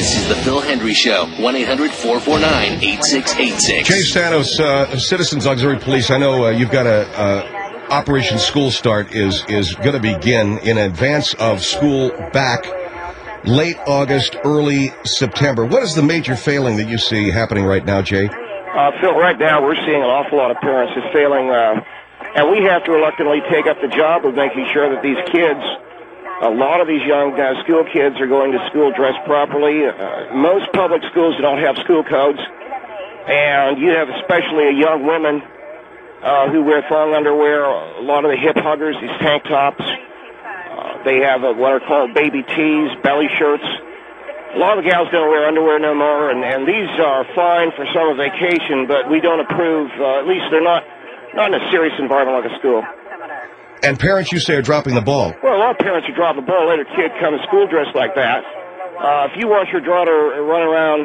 This is the Phil Hendry Show, 1-800-449-8686. Jay Santos, Citizens Auxiliary Police, I know you've got Operation School Start is going to begin in advance of school back late August, early September. What is the major failing that you see happening right now, Jay? Phil, right now we're seeing an awful lot of parents is failing, and we have to reluctantly take up the job of making sure that these kids, a lot of these young school kids are going to school dressed properly. Most public schools don't have school codes, and you have especially young women who wear thong underwear, a lot of the hip huggers, these tank tops. They have what are called baby tees, belly shirts. A lot of the gals don't wear underwear no more, and these are fine for summer vacation, but we don't approve, at least they're not in a serious environment like a school. And parents, you say, are dropping the ball. Well, a lot of parents are dropping the ball, let their kid come to school dressed like that. If you want your daughter to run around,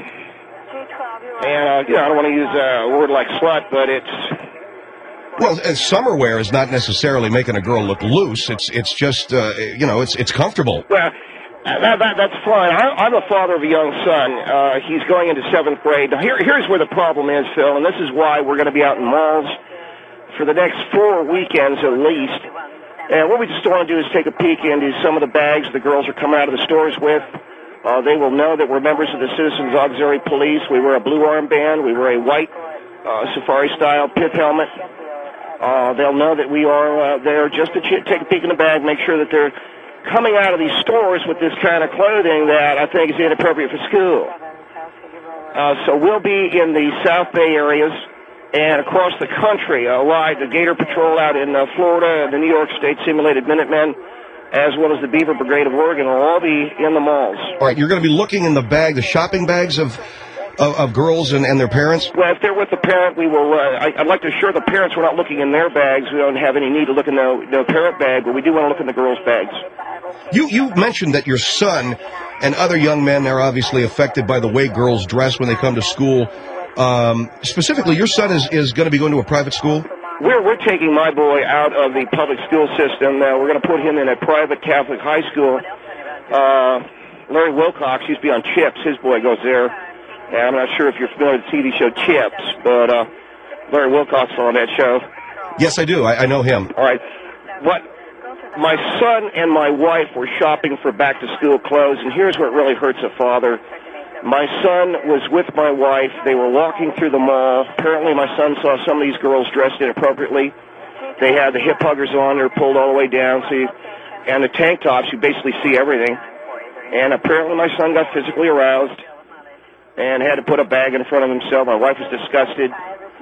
and, I don't want to use a word like slut, but it's... Well, summer wear is not necessarily making a girl look loose. It's just, it's comfortable. Well... That's fine. I'm a father of a young son. He's going into 7th grade. Now, here's where the problem is, Phil, and this is why we're going to be out in malls for the next 4 weekends at least. And what we just want to do is take a peek into some of the bags the girls are coming out of the stores with. They will know that we're members of the Citizens Auxiliary Police. We wear a blue armband. We wear a white safari-style pith helmet. They'll know that we are there just to take a peek in the bag, make sure that they're coming out of these stores with this kind of clothing that I think is inappropriate for school. So we'll be in the South Bay areas and across the country. The Gator Patrol out in Florida, the New York State Simulated Minutemen, as well as the Beaver Brigade of Oregon will all be in the malls. All right, you're going to be looking in the shopping bags of girls and their parents? Well, if they're with the parent, we will. I'd like to assure the parents we're not looking in their bags. We don't have any need to look in the parent bag, but we do want to look in the girls' bags. You mentioned that your son and other young men are obviously affected by the way girls dress when they come to school. Specifically, your son is going to be going to a private school? We're taking my boy out of the public school system. We're going to put him in a private Catholic high school. Larry Wilcox used to be on CHiPs. His boy goes there. And I'm not sure if you're familiar with the TV show CHiPs, but Larry Wilcox on that show. Yes, I do. I know him. All right. My son and my wife were shopping for back-to-school clothes, and here's where it really hurts a father. My son was with my wife. They were walking through the mall. Apparently, my son saw some of these girls dressed inappropriately. They had the hip huggers on. They're pulled all the way down, and the tank tops. You basically see everything. And apparently, my son got physically aroused and had to put a bag in front of himself. My wife was disgusted.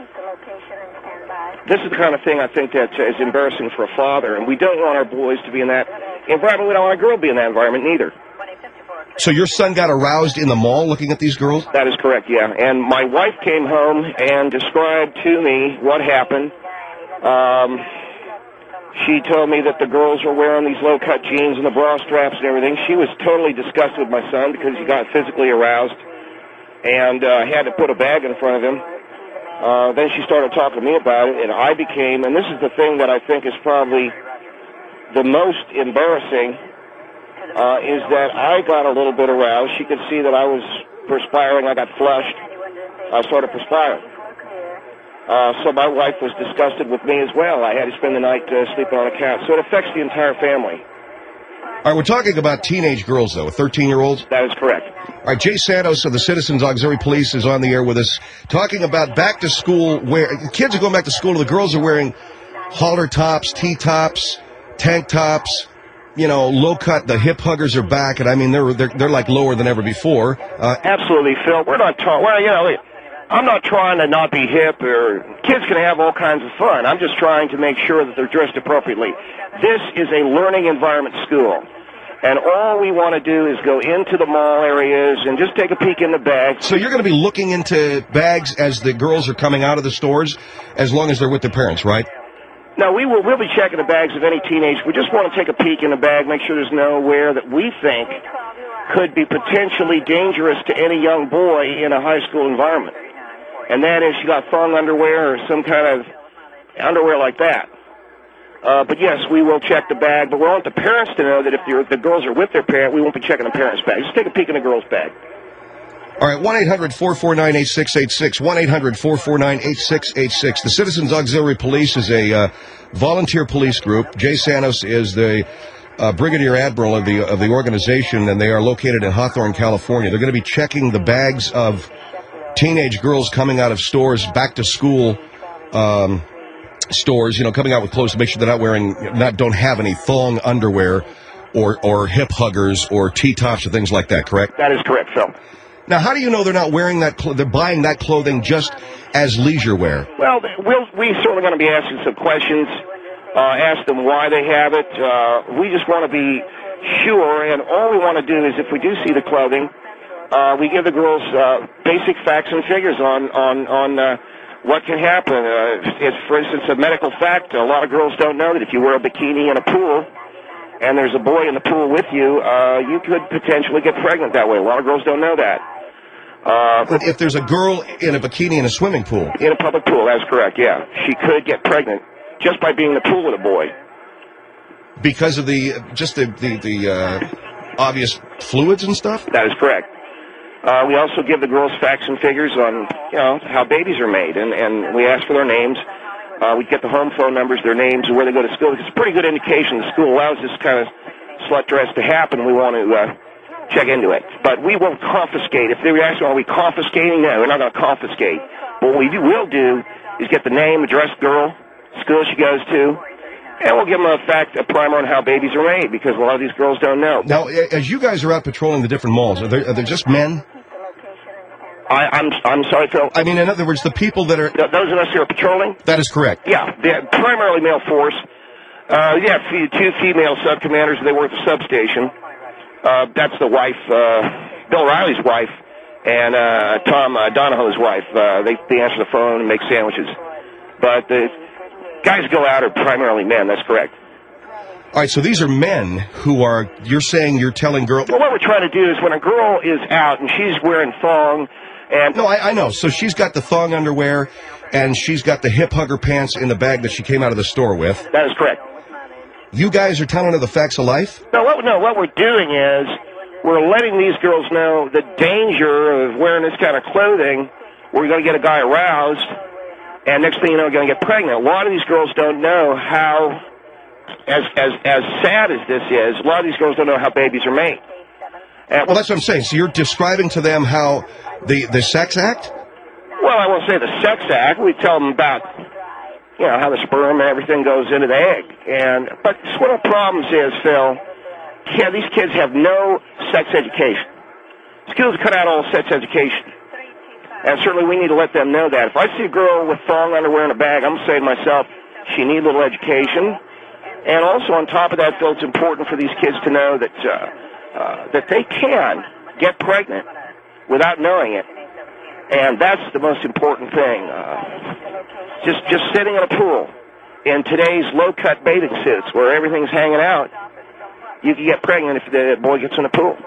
This is the kind of thing I think that is embarrassing for a father, and we don't want our boys to be in that environment. We don't want our girl to be in that environment neither. So your son got aroused in the mall looking at these girls? That is correct, yeah. And my wife came home and described to me what happened. She told me that the girls were wearing these low-cut jeans and the bra straps and everything. She was totally disgusted with my son because he got physically aroused and had to put a bag in front of him. Then she started talking to me about it, and I became, and this is the thing that I think is probably the most embarrassing, is that I got a little bit aroused. She could see that I was perspiring. I got flushed. I started perspiring. So my wife was disgusted with me as well. I had to spend the night sleeping on a couch. So it affects the entire family. All right, we're talking about teenage girls, though, 13-year-olds? That is correct. All right, Jay Santos of the Citizens Auxiliary Police is on the air with us, talking about back-to-school wear. Kids are going back to school, and the girls are wearing halter tops, T-tops, tank tops, low-cut. The hip huggers are back, and, I mean, they're like lower than ever before. Absolutely, Phil. We're not talking... Well, I'm not trying to not be hip, or kids can have all kinds of fun. I'm just trying to make sure that they're dressed appropriately. This is a learning environment school, and all we want to do is go into the mall areas and just take a peek in the bags. So you're going to be looking into bags as the girls are coming out of the stores, as long as they're with their parents, right? No, we'll be checking the bags of any teenage. We just want to take a peek in the bag, make sure there's nowhere that we think could be potentially dangerous to any young boy in a high school environment. And that is, you got thong underwear or some kind of underwear like that. But yes, we will check the bag, but we want the parents to know that if the girls are with their parent, we won't be checking the parents' bag. Just take a peek in the girls' bag. All right, 1-800-449-8686, 1-800-449-8686. The Citizens Auxiliary Police is a volunteer police group. Jay Santos is the Brigadier Admiral of the organization, and they are located in Hawthorne, California. They're going to be checking the bags of teenage girls coming out of stores, back to school stores, coming out with clothes to make sure they're don't have any thong underwear or hip huggers or T-tops or things like that, correct? That is correct, Phil. Now, how do you know they're not wearing that? They're buying that clothing just as leisure wear? Well, we're certainly going to be asking some questions. Ask them why they have it. We just want to be sure, and all we want to do is, if we do see the clothing, we give the girls basic facts and figures on what can happen. It's, for instance, a medical fact. A lot of girls don't know that if you wear a bikini in a pool and there's a boy in the pool with you, you could potentially get pregnant that way. A lot of girls don't know that. But if there's a girl in a bikini in a swimming pool? In a public pool, that's correct, yeah. She could get pregnant just by being in the pool with a boy. Because of the obvious fluids and stuff? That is correct. We also give the girls facts and figures on, how babies are made, and we ask for their names. We get the home phone numbers, their names, and where they go to school. It's a pretty good indication the school allows this kind of slut dress to happen. We want to check into it. But we won't confiscate. If they ask, are we confiscating? No, we're not going to confiscate. But what we will do is get the name, address, girl, school she goes to, and we'll give them a primer on how babies are made, because a lot of these girls don't know. Now, as you guys are out patrolling the different malls, are there just men? I'm sorry, Phil. I mean, in other words, the people that are... Those of us who are patrolling? That is correct. Yeah, they're primarily male force. Two female sub-commanders. They work at the substation. That's the wife, Bill Riley's wife, and Tom Donahoe's wife. They answer the phone and make sandwiches. But the guys go out are primarily men. That's correct. All right, so these are men who are... You're telling girls... Well, what we're trying to do is when a girl is out and she's wearing thong... No, I know. So she's got the thong underwear, and she's got the hip hugger pants in the bag that she came out of the store with. That is correct. You guys are telling her the facts of life? No, what we're doing is we're letting these girls know the danger of wearing this kind of clothing. We're going to get a guy aroused, and next thing you know, we're going to get pregnant. A lot of these girls don't know how, as sad as this is, a lot of these girls don't know how babies are made. Well, that's what I'm saying. So you're describing to them how the sex act? Well, I won't say the sex act. We tell them about, how the sperm and everything goes into the egg. But one of the problems is, Phil, these kids have no sex education. Schools cut out all sex education. And certainly we need to let them know that. If I see a girl with thong underwear in a bag, I'm saying to myself, she needs a little education. And also on top of that, Phil, it's important for these kids to know that they can get pregnant without knowing it. And that's the most important thing. Just sitting in a pool in today's low-cut bathing suits where everything's hanging out, you can get pregnant if the boy gets in the pool.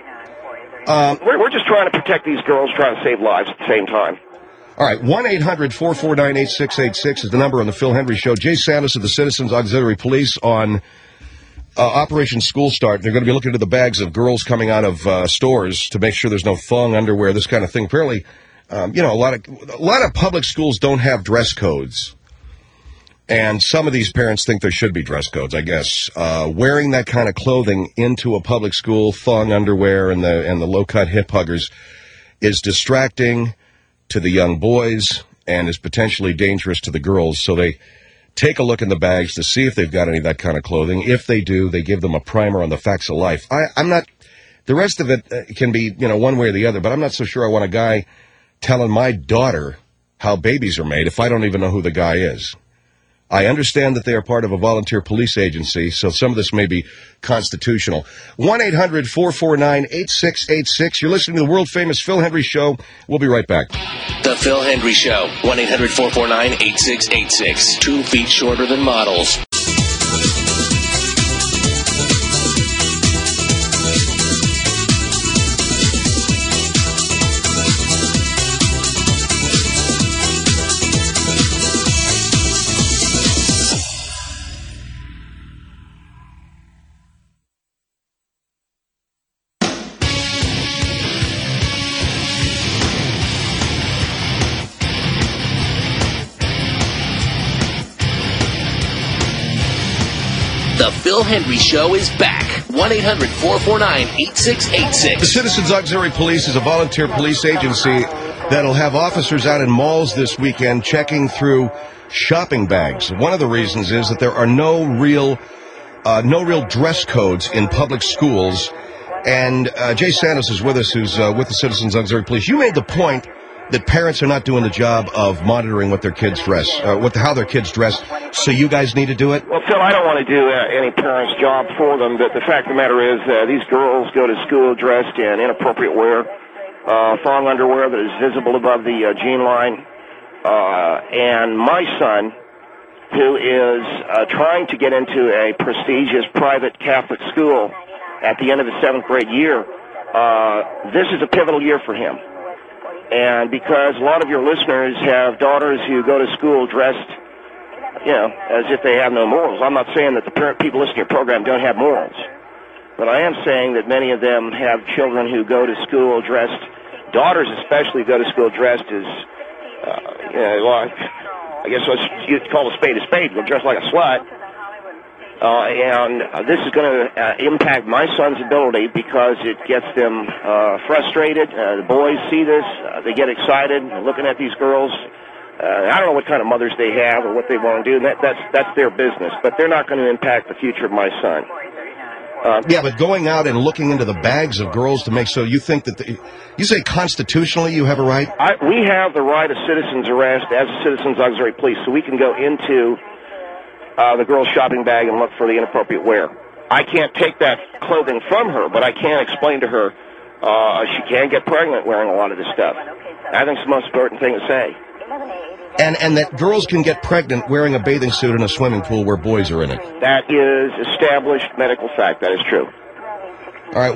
We're just trying to protect these girls, trying to save lives at the same time. All right, 1-800-449-8686 is the number on the Phil Hendrie Show. Jay Santos of the Citizens Auxiliary Police on Operation School Start. They're going to be looking into the bags of girls coming out of stores to make sure there's no thong underwear, this kind of thing. Apparently, a lot of public schools don't have dress codes, and some of these parents think there should be dress codes. I guess wearing that kind of clothing into a public school, thong underwear and the low-cut hip huggers, is distracting to the young boys and is potentially dangerous to the girls. So they take a look in the bags to see if they've got any of that kind of clothing. If they do, they give them a primer on the facts of life. I'm not. The rest of it can be, one way or the other, but I'm not so sure I want a guy telling my daughter how babies are made if I don't even know who the guy is. I understand that they are part of a volunteer police agency, so some of this may be constitutional. 1-800-449-8686. You're listening to the world-famous Phil Hendrie Show. We'll be right back. The Phil Hendrie Show. 1-800-449-8686. 2 feet shorter than models. The Phil Hendry Show is back. 1-800-449-8686. The Citizens Auxiliary Police is a volunteer police agency that'll have officers out in malls this weekend checking through shopping bags. One of the reasons is that there are no real dress codes in public schools. And Jay Santos is with us, who's with the Citizens Auxiliary Police. You made the point that parents are not doing the job of monitoring what their kids dress, how their kids dress, so you guys need to do it? Well, Phil, I don't want to do any parent's job for them, but the fact of the matter is these girls go to school dressed in inappropriate wear, thong underwear that is visible above the jean line, and my son, who is trying to get into a prestigious private Catholic school at the end of his 7th grade year, this is a pivotal year for him. And because a lot of your listeners have daughters who go to school dressed, as if they have no morals. I'm not saying that the people listening to your program don't have morals. But I am saying that many of them have children who go to school dressed, daughters especially go to school dressed as, I guess you'd call a spade, go dressed like a slut. And this is going to impact my son's ability because it gets them frustrated. The boys see this. They get excited looking at these girls. I don't know what kind of mothers they have or what they want to do. That's their business. But they're not going to impact the future of my son. Yeah, but going out and looking into the bags of girls to make so you think that you say constitutionally you have a right? We have the right of citizen's arrest as a Citizens Auxiliary Police, so we can go into the girl's shopping bag and look for the inappropriate wear. I can't take that clothing from her, but I can explain to her she can get pregnant wearing a lot of this stuff. I think it's the most important thing to say. And that girls can get pregnant wearing a bathing suit in a swimming pool where boys are in it. That is established medical fact. That is true. All right,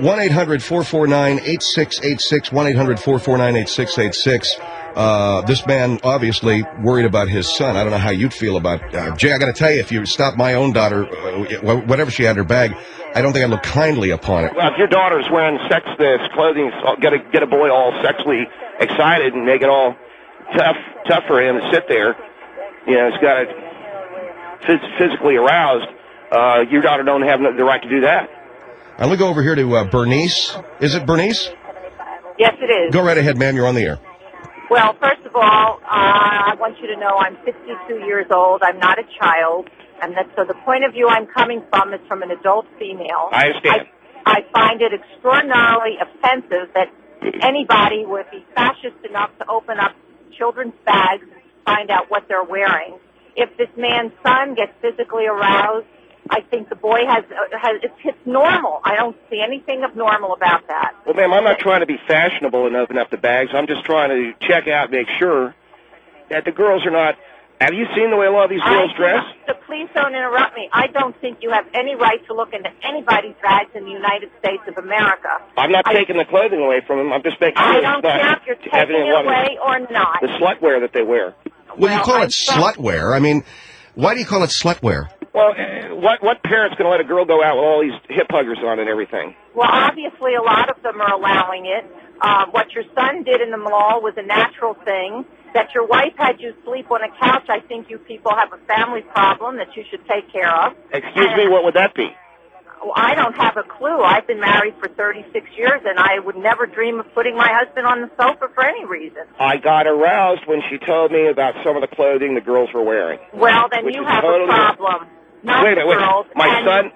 1-800-449-8686, 1-800-449-8686. This man obviously worried about his son. I don't know how you'd feel about Jay, I got to tell you, if you stop my own daughter, whatever she had in her bag, I don't think I'd look kindly upon it. Well, if your daughter's wearing this clothing, get a boy all sexually excited and make it all tough for him to sit there. He's got it physically aroused. Your daughter don't have the right to do that. I'm going to go over here to Bernice. Is it Bernice? Yes, it is. Go right ahead, ma'am. You're on the air. Well, first of all, I want you to know I'm 52 years old. I'm not a child. And so the point of view I'm coming from is from an adult female. I understand. I find it extraordinarily offensive that anybody would be fascist enough to open up children's bags and find out what they're wearing. If this man's son gets physically aroused, I think the boy it's normal. I don't see anything abnormal about that. Well, ma'am, I'm not trying to be fashionable and open up the bags. I'm just trying to check out, make sure that the girls are not. Have you seen the way a lot of these girls dress? Please don't interrupt me. I don't think you have any right to look into anybody's bags in the United States of America. I'm not taking the clothing away from them. I'm just making sure I don't care if you're taking it away or not. The slutwear that they wear. Well, you call it slutwear. I mean, why do you call it slutwear? Well, what parent's going to let a girl go out with all these hip huggers on and everything? Well, obviously a lot of them are allowing it. What your son did in the mall was a natural thing. That your wife had you sleep on a couch, I think you people have a family problem that you should take care of. Excuse me, what would that be? Well, I don't have a clue. I've been married for 36 years, and I would never dream of putting my husband on the sofa for any reason. I got aroused when she told me about some of the clothing the girls were wearing. Well, then you have a problem. Not wait a minute, girls. My son.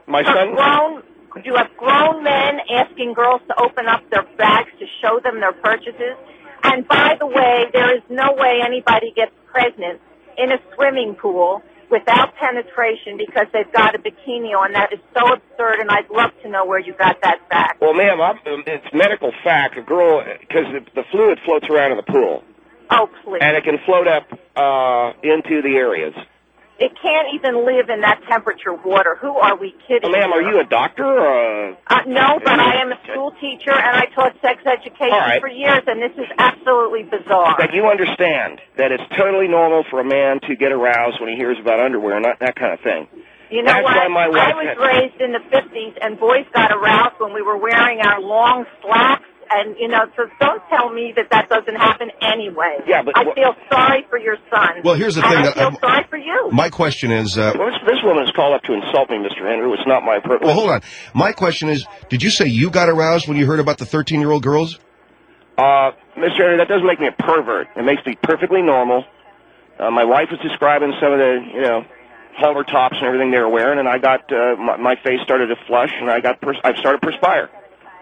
You have grown men asking girls to open up their bags to show them their purchases. And by the way, there is no way anybody gets pregnant in a swimming pool without penetration because they've got a bikini on. That is so absurd, and I'd love to know where you got that fact. Well, ma'am, it's medical fact. A girl, because the fluid floats around in the pool. Oh, please. And it can float up into the areas. It can't even live in that temperature water. Who are we kidding? Ma'am, are you a doctor or no, but I am a school teacher, and I taught sex education for years, and this is absolutely bizarre. But you understand that it's totally normal for a man to get aroused when he hears about underwear and that kind of thing. You know what? I was raised in the 50s, and boys got aroused when we were wearing our long slacks And, so don't tell me that doesn't happen anyway. Yeah, but... I feel sorry for your son. Well, here's the thing. I feel sorry for you. My question is... Well, this woman has called up to insult me, Mr. Henry. It's not my purpose. Well, hold on. My question is, did you say you got aroused when you heard about the 13-year-old girls? Mr. Henry, that doesn't make me a pervert. It makes me perfectly normal. My wife was describing some of the, halter tops and everything they were wearing, and I got, my face started to flush, and I started to perspire.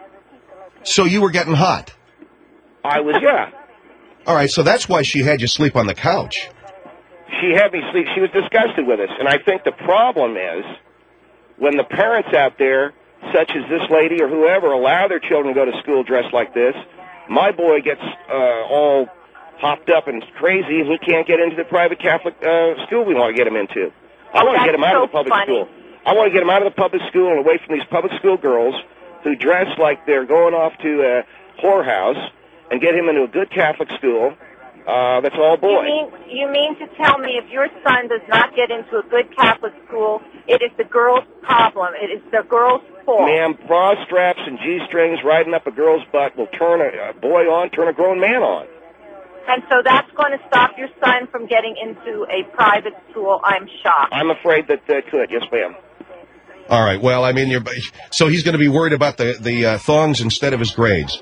So you were getting hot? I was, yeah. All right, so that's why she had you sleep on the couch. She had me sleep. She was disgusted with us, and I think the problem is when the parents out there, such as this lady or whoever, allow their children to go to school dressed like this, my boy gets all hopped up and crazy, and he can't get into the private Catholic school we want to get him into. I want to get him out of the public school. I want to get him out of the public school and away from these public school girls who dress like they're going off to a whorehouse, and get him into a good Catholic school that's all boys. You mean to tell me if your son does not get into a good Catholic school, it is the girl's problem. It is the girl's fault. Ma'am, bra straps and G-strings riding up a girl's butt will turn a boy on, turn a grown man on. And so that's going to stop your son from getting into a private school. I'm shocked. I'm afraid that could. Yes, ma'am. All right. Well, I mean, so he's going to be worried about the thongs instead of his grades.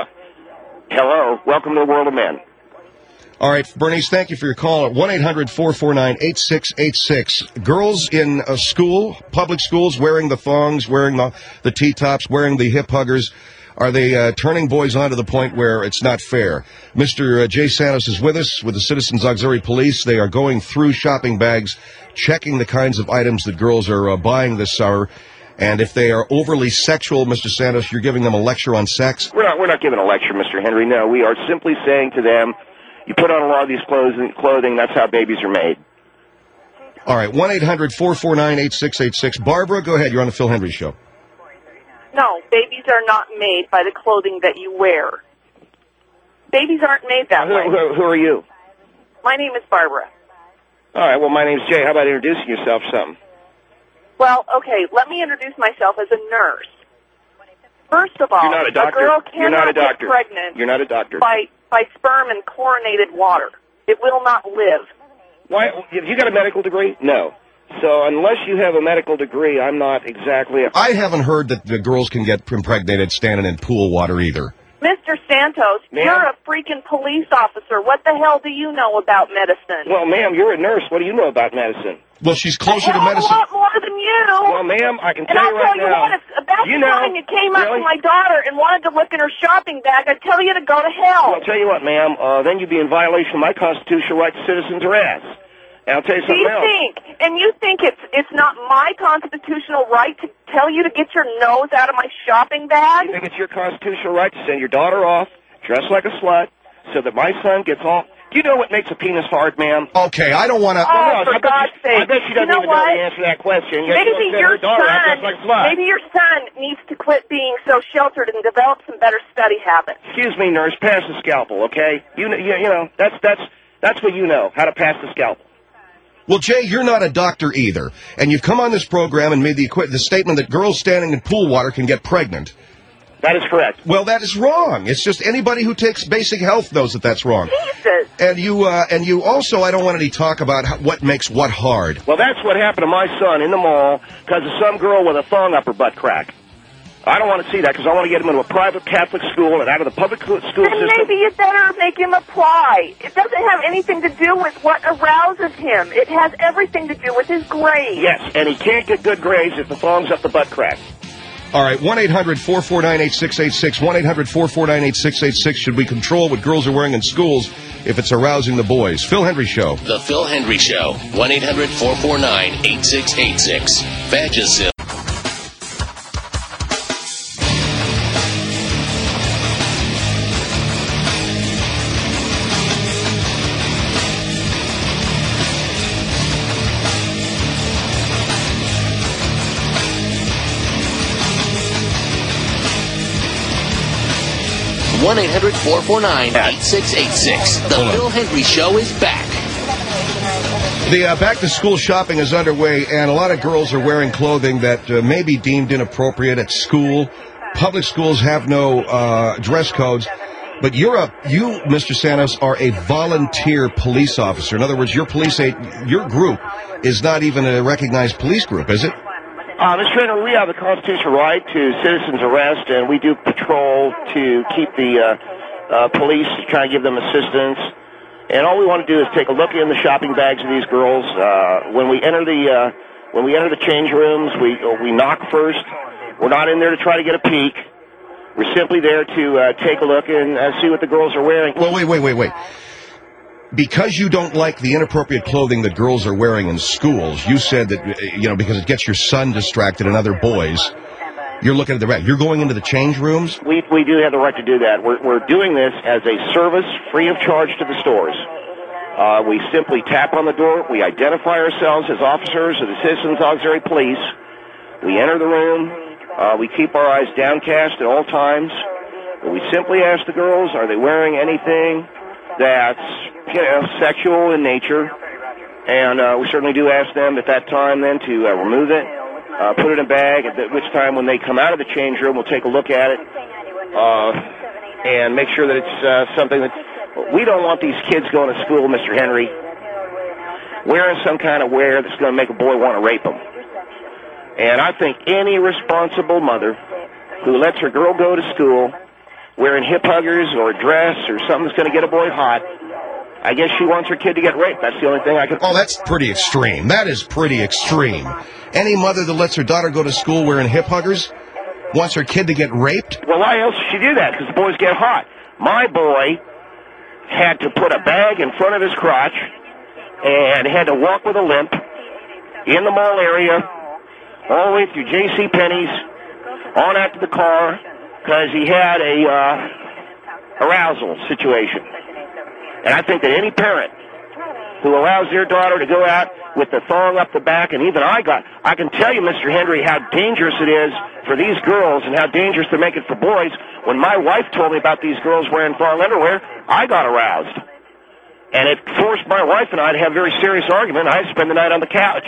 Hello. Welcome to the world of men. All right, Bernice, thank you for your call at 1-800-449-8686. Girls in a school, public schools, wearing the thongs, wearing the T-tops, wearing the hip huggers, are they turning boys on to the point where it's not fair? Mr. Jay Santos is with us with the Citizens Auxiliary Police. They are going through shopping bags, checking the kinds of items that girls are buying this summer. And if they are overly sexual, Mr. Santos, you're giving them a lecture on sex? We're not giving a lecture, Mr. Henry. No, we are simply saying to them, you put on a lot of these clothing, that's how babies are made. All right, 1-800-449-8686. Barbara, go ahead. You're on the Phil Henry Show. No, babies are not made by the clothing that you wear. Babies aren't made that way. Who are you? My name is Barbara. All right, well, my name's Jay. How about introducing yourself something? Well, okay, let me introduce myself as a nurse. First of all, You're not a doctor. a girl cannot get pregnant. You're not a doctor. By sperm and chlorinated water. It will not live. Why? Have you got a medical degree? No. So unless you have a medical degree, I'm not exactly I haven't heard that the girls can get impregnated standing in pool water either. Mr. Santos, you're a freaking police officer. What the hell do you know about medicine? Well, ma'am, you're a nurse. What do you know about medicine? Well, she's closer to medicine. A lot more than you. Well, ma'am, I can tell you right now. And I'll tell you what, if about the time you came up to my daughter and wanted to look in her shopping bag, I'd tell you to go to hell. Well, I'll tell you what, ma'am, then you'd be in violation of my constitutional right to citizens' arrest. And I'll tell you something else. You think it's not my constitutional right to tell you to get your nose out of my shopping bag? You think it's your constitutional right to send your daughter off, dressed like a slut, so that my son gets all... Do you know what makes a penis hard, ma'am? Okay, I don't want to... For God's sake. I bet she doesn't even know the answer to that question. Maybe your son needs to quit being so sheltered and develop some better study habits. Excuse me, nurse, pass the scalpel, okay? You know, that's what you know, how to pass the scalpel. Well, Jay, you're not a doctor either, and you've come on this program and made the statement that girls standing in pool water can get pregnant. That is correct. Well, that is wrong. It's just anybody who takes basic health knows that that's wrong. Jesus. And you also, I don't want any talk about what makes what hard. Well, that's what happened to my son in the mall because of some girl with a thong up her butt crack. I don't want to see that because I want to get him into a private Catholic school and out of the public school system. Then maybe you better make him apply. It doesn't have anything to do with what arouses him. It has everything to do with his grades. Yes, and he can't get good grades if the thong's up the butt crack. All right, 1-800-449-8686, 1-800-449-8686. Should we control what girls are wearing in schools if it's arousing the boys? Phil Henry Show. The Phil Henry Show, 1-800-449-8686. Vagisil. Hold 1-800-449-8686. The Phil Henry Show is back. The back-to-school shopping is underway, and a lot of girls are wearing clothing that may be deemed inappropriate at school. public schools have no dress codes. But you, Mr. Santos, are a volunteer police officer. In other words, your group is not even a recognized police group, is it? Mr. Henry, we have the constitutional right to citizens arrest, and we do patrol to keep the police, try to give them assistance. And all we want to do is take a look in the shopping bags of these girls. When we enter the change rooms, we knock first. We're not in there to try to get a peek. We're simply there to take a look and see what the girls are wearing. Well, wait. Because you don't like the inappropriate clothing that girls are wearing in schools, you said that, because it gets your son distracted and other boys, you're looking at the right. You're going into the change rooms? We do have the right to do that. We're doing this as a service free of charge to the stores. We simply tap on the door. We identify ourselves as officers of the Citizens Auxiliary Police. We enter the room. We keep our eyes downcast at all times. We simply ask the girls, are they wearing anything that's, sexual in nature? And we certainly do ask them at that time then to remove it, put it in a bag, at which time when they come out of the change room, we'll take a look at it and make sure that it's something that... We don't want these kids going to school, Mr. Henry, wearing some kind of wear that's going to make a boy want to rape them. And I think any responsible mother who lets her girl go to school wearing hip huggers or a dress or something that's going to get a boy hot, I guess she wants her kid to get raped. That's the only thing I can... Oh, that's pretty extreme. That is pretty extreme. Any mother that lets her daughter go to school wearing hip huggers wants her kid to get raped? Well, why else should she do that? Because the boys get hot. My boy had to put a bag in front of his crotch and had to walk with a limp in the mall area all the way through J.C. Penney's on out to the car because he had a arousal situation. And I think that any parent who allows their daughter to go out with the thong up the back, and even I can tell you, Mr. Henry, how dangerous it is for these girls and how dangerous to make it for boys. When my wife told me about these girls wearing thong underwear, I got aroused. And it forced my wife and I to have a very serious argument. I had to spend the night on the couch.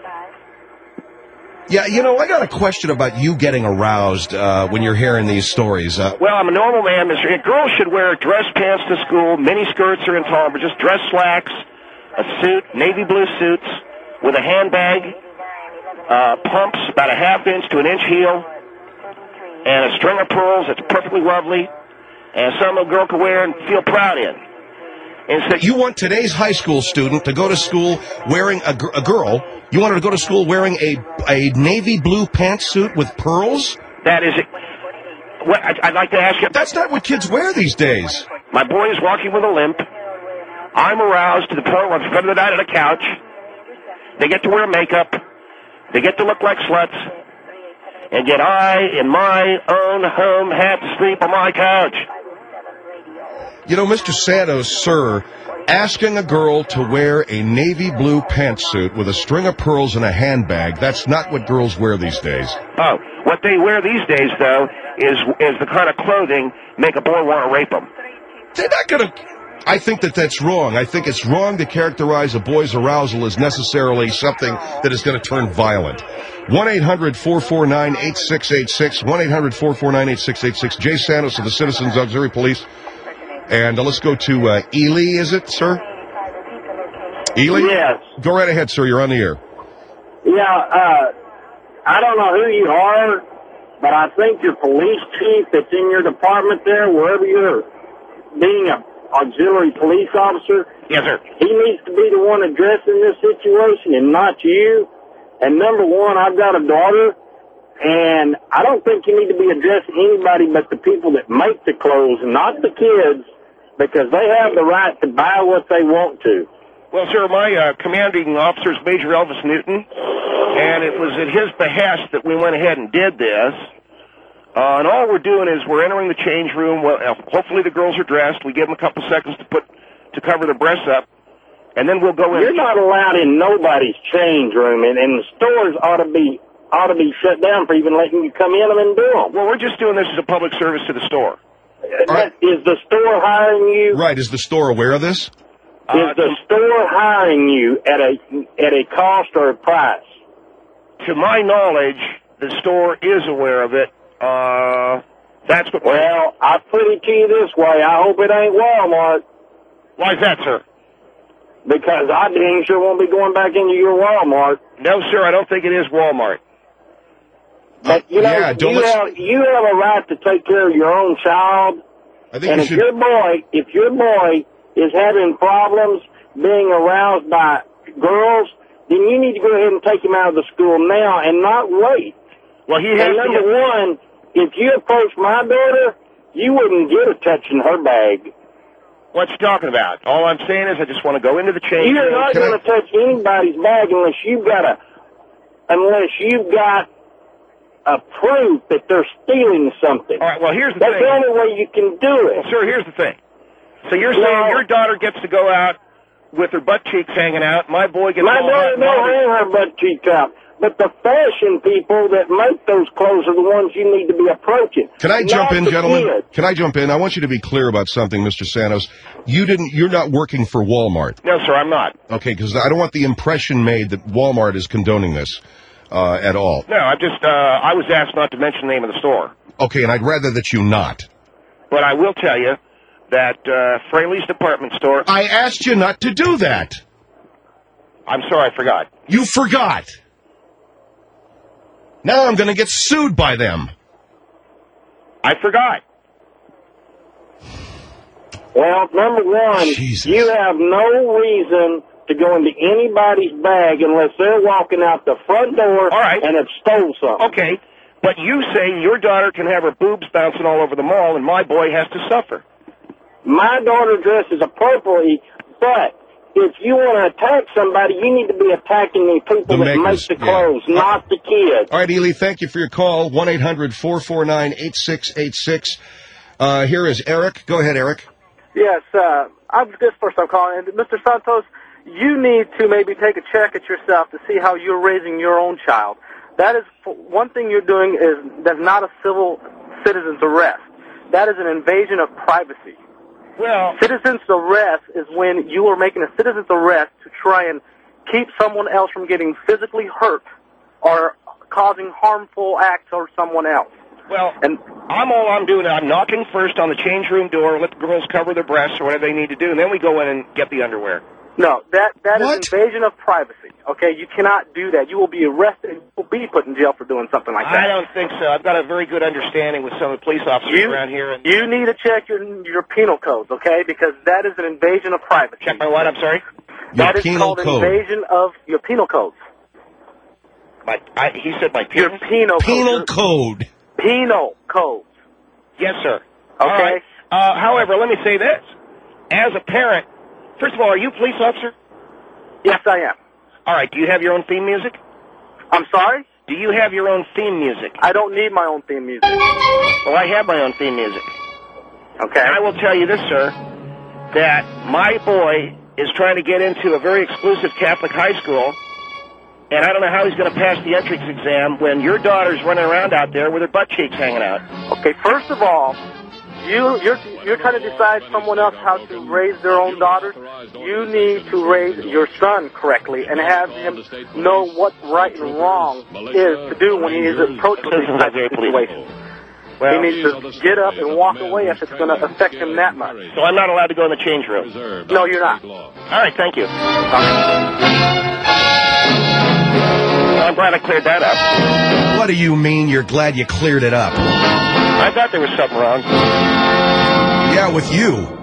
Yeah, I got a question about you getting aroused when you're hearing these stories. Well, I'm a normal man, Mr. Girls should wear dress pants to school. Mini skirts are intolerable. Just dress slacks, a suit, navy blue suits with a handbag, pumps about a half-inch to an inch heel, and a string of pearls that's perfectly lovely, and some a girl can wear and feel proud in. And so you want today's high school student to go to school wearing a girl? You want her to go to school wearing a navy blue pantsuit with pearls? That is it. What I'd like to ask you. That's not what kids wear these days. My boy is walking with a limp. I'm aroused to the point where I'm spending the night on a couch. They get to wear makeup. They get to look like sluts. And yet I, in my own home, have to sleep on my couch. Mr. Santos, sir, asking a girl to wear a navy blue pantsuit with a string of pearls and a handbag, that's not what girls wear these days. Oh, what they wear these days, though, is the kind of clothing make a boy want to rape them. They're not going to... I think that's wrong. I think it's wrong to characterize a boy's arousal as necessarily something that is going to turn violent. 1-800-449-8686, 1-800-449-8686, Jay Santos of the Citizens Auxiliary Police. And let's go to Ely, is it, sir? Ely? Yes. Go right ahead, sir. You're on the air. Yeah, I don't know who you are, but I think your police chief that's in your department there, wherever you're being an auxiliary police officer, yes, sir. He needs to be the one addressing this situation and not you. And number one, I've got a daughter, and I don't think you need to be addressing anybody but the people that make the clothes, not the kids, because they have the right to buy what they want to. Well, sir, my commanding officer is Major Elvis Newton, and it was at his behest that we went ahead and did this. And all we're doing is we're entering the change room. Well, hopefully the girls are dressed. We give them a couple seconds to cover their breasts up, and then we'll go in. You're not allowed in nobody's change room, and the stores ought to be shut down for even letting you come in them and do them. Well, we're just doing this as a public service to the store. Right. Is the store hiring you? Right. Is the store aware of this? Is the store hiring you at a cost or a price? To my knowledge, the store is aware of it, That's what. Well, I put it to you this way. I hope it ain't Walmart. Why is that, sir? Because I dang sure won't be going back into your Walmart. No, sir, I don't think it is Walmart. But, you know, yeah, don't you have a right to take care of your own child. I think And you if should. your boy is having problems being aroused by girls, then you need to go ahead and take him out of the school now and not wait. Well, he has And number one, if you approach my daughter, you wouldn't get a touch in her bag. What you talking about? All I'm saying is I just want to go into the change You're room. not going to touch anybody's bag unless you've got a proof that they're stealing something. All right, well, here's the That's thing. the only way you can do it. Well, sir, here's the thing. So you're saying your daughter gets to go out with her butt cheeks hanging out. My boy gets My all daughter hot and don't bothered. hang her butt cheek out. But the fashion people that make those clothes are the ones you need to be approaching. Can I jump Not in, the gentlemen? kids. Can I jump in? I want you to be clear about something, Mr. Santos. You're not working for Walmart. No, sir, I'm not. Okay, because I don't want the impression made that Walmart is condoning this at all. No, I was asked not to mention the name of the store. Okay, and I'd rather that you not. But I will tell you that Fraley's department store... I asked you not to do that. I'm sorry, I forgot. You forgot. Now I'm going to get sued by them. I forgot. Well, number one, Jesus. you have no reason to go into anybody's bag unless they're walking out the front door All right. and have stole something. Okay, but you say your daughter can have her boobs bouncing all over the mall and my boy has to suffer. My daughter dresses appropriately, but if you want to attack somebody, you need to be attacking the people The that makers, make the yeah. clothes, not the kids. All right, Ely, thank you for your call. 1-800-449-8686. Here is Eric. Go ahead, Eric. Yes, this first I'm calling. And Mr. Santos, you need to maybe take a check at yourself to see how you're raising your own child. That is one thing you're doing that's not a civil citizen's arrest. That is an invasion of privacy. Well, Citizen's arrest is when you are making a citizen's arrest to try and keep someone else from getting physically hurt or causing harmful acts or someone else. well, And I'm doing, I'm knocking first on the change room door, let the girls cover their breasts or whatever they need to do, and then we go in and get the underwear. no, that What? is invasion of privacy. Okay, you cannot do that. You will be arrested and you will be put in jail for doing something like that. I don't think so. I've got a very good understanding with some of the police officers around here. And You need to check your penal codes, okay? Because that is an invasion of privacy. check my what? I'm sorry. That is penal called code. invasion of your penal codes. He said my Your penis. penal Penal codes. code. Penal codes. Yes, sir. Okay. All right. However, let me say this: as a parent, first of all, are you a police officer? Yes, I am. All right. Do you have your own theme music? I'm sorry? Do you have your own theme music? I don't need my own theme music. Well, I have my own theme music. Okay? And I will tell you this, sir, that my boy is trying to get into a very exclusive Catholic high school, and I don't know how he's going to pass the entrance exam when your daughter's running around out there with her butt cheeks hanging out. Okay, first of all, you're trying to decide someone else how to raise their own daughters. You need to raise your son correctly and have him know what right and wrong is to do when he is approached with these types of situations. Well, He needs to get up and walk away if it's going to affect him that much. so I'm not allowed to go in the change room. No, you're not. All right, thank you. Well, I'm glad I cleared that up. What do you mean you're glad you cleared it up? I thought there was something wrong. Yeah, with you.